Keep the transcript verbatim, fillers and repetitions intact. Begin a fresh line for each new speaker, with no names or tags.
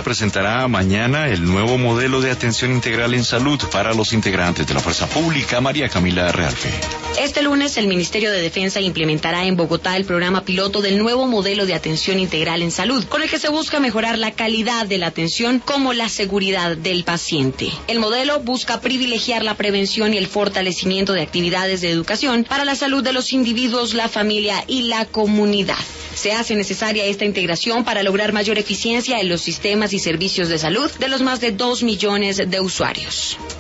presentará mañana el nuevo modelo de atención integral en salud para los integrantes de la Fuerza Pública. María Camila Realfe.
Este lunes el Ministerio de Defensa implementará en Bogotá el programa piloto del nuevo modelo de atención integral en salud, con el que se busca mejorar la calidad de la atención como la seguridad del paciente. El modelo busca privilegiar la prevención y el fortalecimiento de actividades de educación para la salud de los individuos, la familia y la comunidad. Se hace necesaria esta integración para lograr mayor eficiencia en los sistemas y servicios de salud de los más de dos millones de usuarios.